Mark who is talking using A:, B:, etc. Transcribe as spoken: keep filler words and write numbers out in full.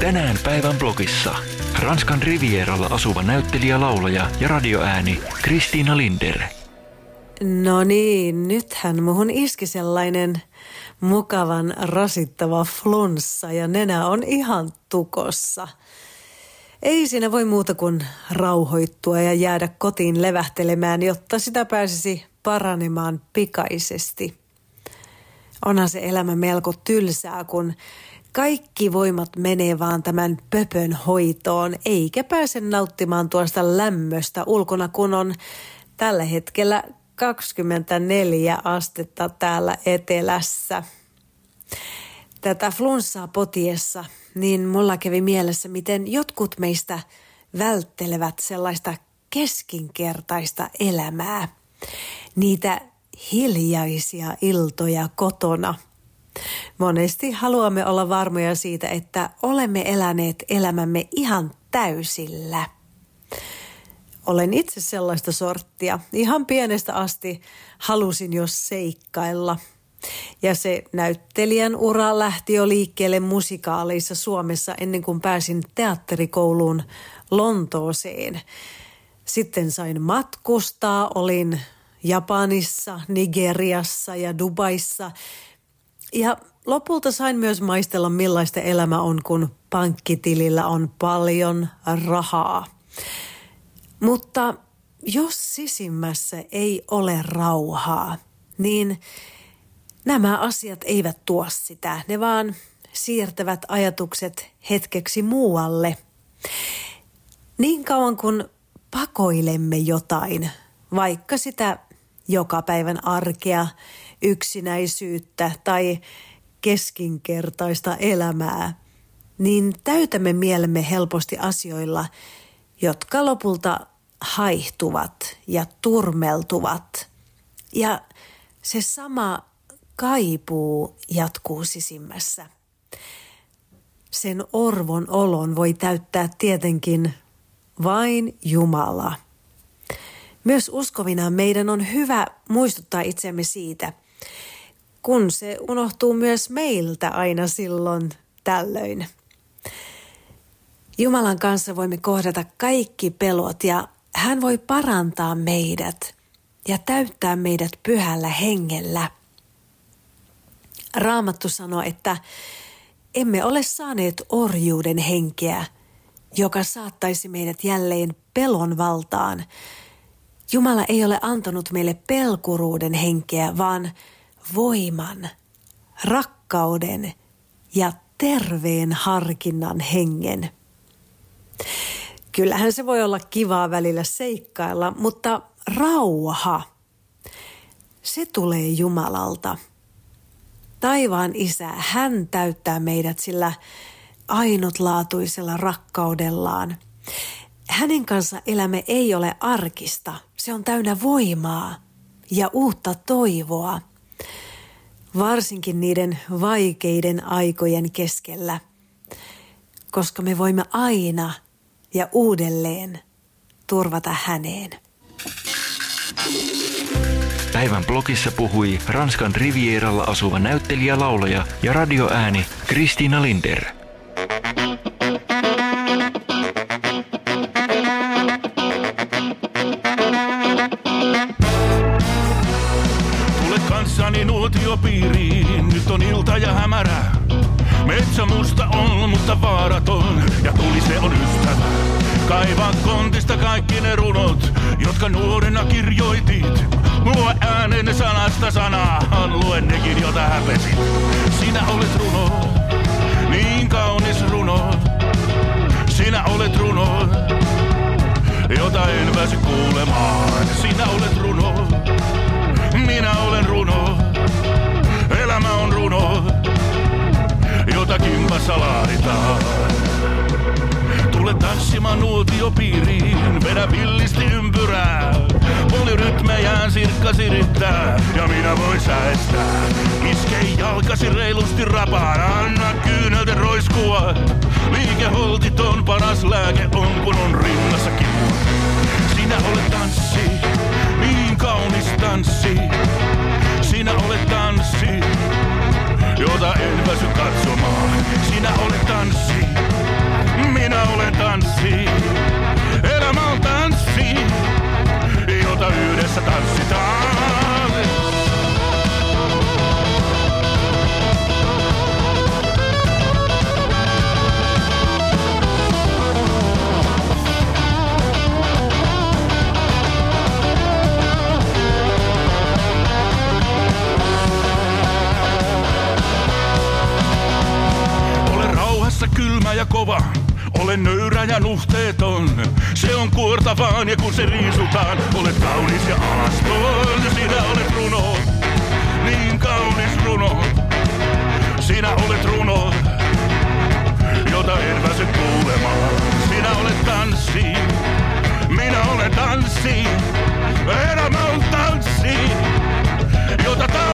A: Tänään päivän blogissa. Ranskan Rivieralla asuva näyttelijä, laulaja ja radioääni Christina Linder.
B: No niin, nythän muhun iski sellainen mukavan rasittava flunssa ja nenä on ihan tukossa. Ei siinä voi muuta kuin rauhoittua ja jäädä kotiin levähtelemään, jotta sitä pääsisi paranemaan pikaisesti. Onhan se elämä melko tylsää, kun kaikki voimat menee vaan tämän pöpön hoitoon, eikä pääse nauttimaan tuosta lämmöstä ulkona, kun on tällä hetkellä kaksikymmentäneljä astetta täällä etelässä. Tätä flunssaa potiessa, niin mulla kävi mielessä, miten jotkut meistä välttelevät sellaista keskinkertaista elämää. Niitä hiljaisia iltoja kotona. Monesti haluamme olla varmoja siitä, että olemme eläneet elämämme ihan täysillä. Olen itse sellaista sorttia. Ihan pienestä asti halusin jo seikkailla. Ja se näyttelijän ura lähti jo liikkeelle musikaaleissa Suomessa ennen kuin pääsin teatterikouluun Lontooseen. Sitten sain matkustaa, olin Japanissa, Nigeriassa ja Dubaissa. Ja lopulta sain myös maistella, millaista elämä on, kun pankkitilillä on paljon rahaa. Mutta jos sisimmässä ei ole rauhaa, niin nämä asiat eivät tuo sitä. Ne vaan siirtävät ajatukset hetkeksi muualle. Niin kauan kun pakoilemme jotain, vaikka sitä jokapäivän arkea, yksinäisyyttä tai keskinkertaista elämää, niin täytämme mielemme helposti asioilla, jotka lopulta haihtuvat ja turmeltuvat. Ja se sama kaipuu jatkuu sisimmässä. Sen orvon olon voi täyttää tietenkin vain Jumala. Myös uskovina meidän on hyvä muistuttaa itsemme siitä, kun se unohtuu myös meiltä aina silloin tällöin. Jumalan kanssa voimme kohdata kaikki pelot ja hän voi parantaa meidät ja täyttää meidät pyhällä hengellä. Raamattu sanoo, että emme ole saaneet orjuuden henkeä, joka saattaisi meidät jälleen pelon valtaan. Jumala ei ole antanut meille pelkuruuden henkeä, vaan voiman, rakkauden ja terveen harkinnan hengen. Kyllähän se voi olla kivaa välillä seikkailla, mutta rauha, se tulee Jumalalta. Taivaan Isä, hän täyttää meidät sillä ainutlaatuisella rakkaudellaan. Hänen kanssa elämä ei ole arkista, se on täynnä voimaa ja uutta toivoa. Varsinkin niiden vaikeiden aikojen keskellä, koska me voimme aina ja uudelleen turvata häneen.
A: Päivän blogissa puhui Ranskan Rivieralla asuva näyttelijä, laulaja ja radioääni Christina Linder.
C: Tule kanssani nuotiopiiriin, nyt on ilta ja hämärä. Metsä musta on, mutta vaaraton, ja tuli se on ystävä. Kaiva kontista kaikki ne runot, jotka nuorena kirjoitit. Lue äänen sanasta sanaan, lue nekin, jota häpesit. Sinä olet runo, niin kaunis runo. Sinä olet runo, jota en pääse kuulemaan. Sinä olet runo, minä olen runo. Elämä on runo, jota kimpassa laaditaan. Tule tanssimaan nuotiopiiriin, vedä villisti ympyrää. Polyrytmejään sirkka sirittää, ja minä voin säestää. Iske jalkasi reilusti rapaan, anna kyynelten roiskua. Liikeholtiton paras lääke on, kun on rinnassa kipua. Sinä olet tanssi, niin kaunis tanssi. Sinä olet tanssi, jota en väsy katsomaan. Sinä olet tanssi, olen nöyrä ja nuhteeton. Se on kuorta vaan ja kun se riisutaan, olet kaunis ja alaston. Sinä olet runo, niin kaunis runo. Sinä olet runo, jota en pääse kuulemaan. Sinä olet tanssi, minä olen tanssi. Elämä